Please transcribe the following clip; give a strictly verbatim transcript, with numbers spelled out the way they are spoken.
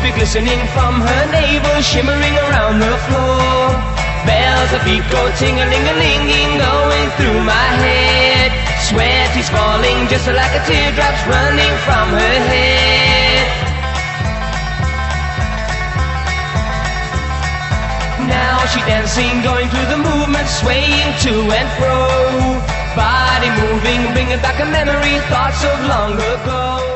be glistening from her navel, shimmering around the floor. Bells of feet go ting-a-ling-a-linging, going through my head. Sweat is falling just like a teardrop's running from her head. Now she dancing, going through the movement, swaying to and fro. Body moving, bringing back a memory, thoughts of long ago.